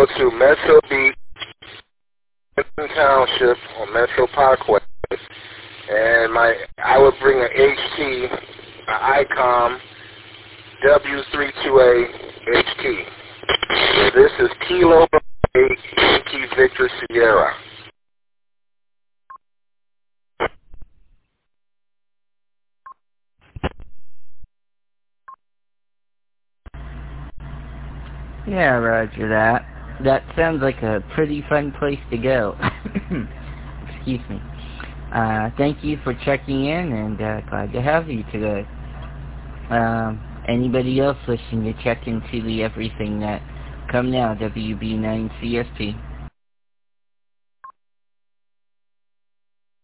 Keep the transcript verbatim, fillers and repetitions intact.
go to Metro Beach Township on Metro Parkway, and my I would bring an H T, an ICOM W three two A H T. This is Kilo eight Yankee Victor Sierra. Yeah, roger that. That sounds like a pretty fun place to go. Excuse me. Uh, thank you for checking in, and uh, glad to have you today. Um, anybody else wishing to check into the everything that come now, W B nine C S P?